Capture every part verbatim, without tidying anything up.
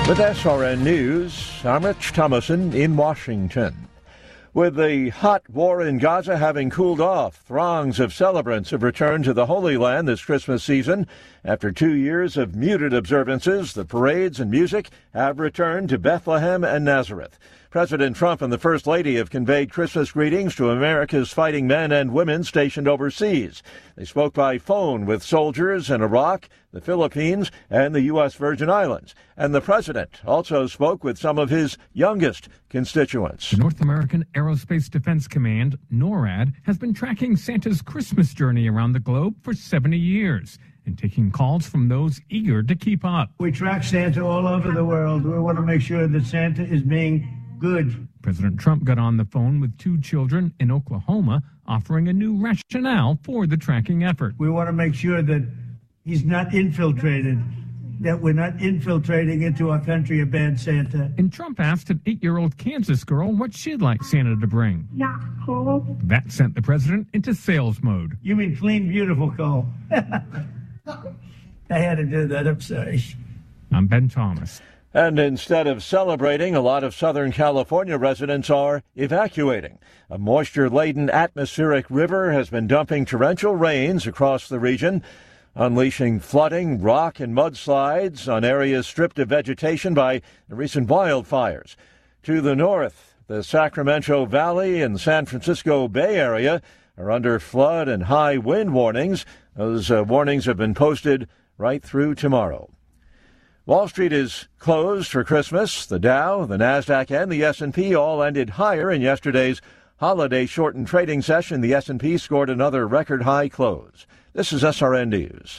With S R N News, I'm Rich Thomason in Washington. With the hot war in Gaza having cooled off, throngs of celebrants have returned to the Holy Land this Christmas season. After two years of muted observances, the parades and music have returned to Bethlehem and Nazareth. President Trump and the First Lady have conveyed Christmas greetings to America's fighting men and women stationed overseas. They spoke by phone with soldiers in Iraq, the Philippines, and the U S Virgin Islands. And the president also spoke with some of his youngest constituents. The North American Aerospace Defense Command, NORAD, has been tracking Santa's Christmas journey around the globe for seventy years and taking calls from those eager to keep up. We track Santa all over the world. We want to make sure that Santa is being good. President Trump got on the phone with two children in Oklahoma, offering a new rationale for the tracking effort. We want to make sure that he's not infiltrated, that we're not infiltrating into our country a bad Santa. And Trump asked an eight-year-old Kansas girl what she'd like Santa to bring. Not cold. That sent the president into sales mode. You mean clean, beautiful coal. I had to do that, I'm sorry. I'm Ben Thomas. And instead of celebrating, a lot of Southern California residents are evacuating. A moisture-laden atmospheric river has been dumping torrential rains across the region, unleashing flooding, rock and mudslides on areas stripped of vegetation by the recent wildfires. To the north, the Sacramento Valley and San Francisco Bay Area are under flood and high wind warnings. Those uh, warnings have been posted right through tomorrow. Wall Street is closed for Christmas. The Dow, the Nasdaq, and the S and P all ended higher in yesterday's holiday shortened trading session. The S and P scored another record high close. This is S R N News.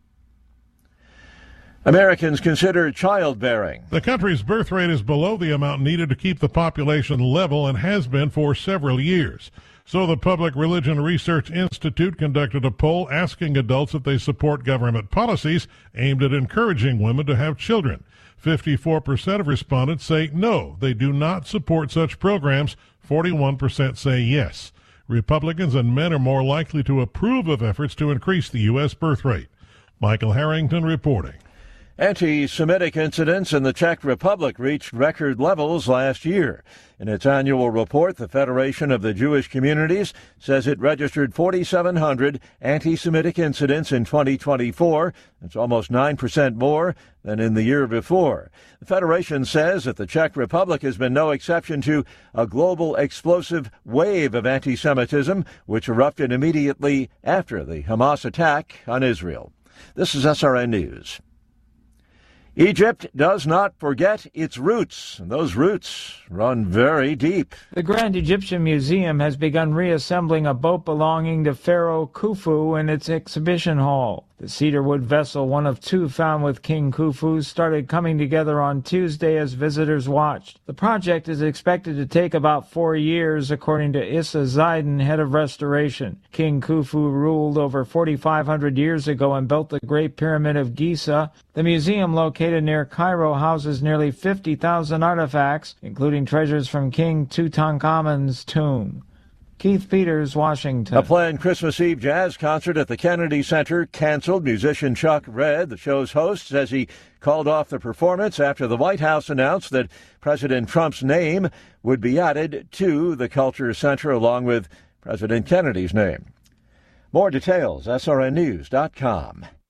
Americans consider childbearing. The country's birth rate is below the amount needed to keep the population level and has been for several years. So the Public Religion Research Institute conducted a poll asking adults if they support government policies aimed at encouraging women to have children. fifty-four percent of respondents say no, they do not support such programs. forty-one percent say yes. Republicans and men are more likely to approve of efforts to increase the U S birth rate. Michael Harrington reporting. Anti-Semitic incidents in the Czech Republic reached record levels last year. In its annual report, the Federation of the Jewish Communities says it registered forty-seven hundred anti-Semitic incidents in twenty twenty-four. That's almost nine percent more than in the year before. The Federation says that the Czech Republic has been no exception to a global explosive wave of anti-Semitism, which erupted immediately after the Hamas attack on Israel. This is S R N News. Egypt does not forget its roots, and those roots run very deep. The Grand Egyptian Museum has begun reassembling a boat belonging to Pharaoh Khufu in its exhibition hall. The cedarwood vessel, one of two found with King Khufu, started coming together on Tuesday as visitors watched. The project is expected to take about four years, according to Issa Zaiden, head of restoration. King Khufu ruled over forty-five hundred years ago and built the Great Pyramid of Giza. The museum, located near Cairo, houses nearly fifty thousand artifacts, including treasures from King Tutankhamun's tomb. Keith Peters, Washington. A planned Christmas Eve jazz concert at the Kennedy Center canceled. Musician Chuck Redd, the show's host, says he called off the performance after the White House announced that President Trump's name would be added to the Culture Center along with President Kennedy's name. More details, S R N news dot com.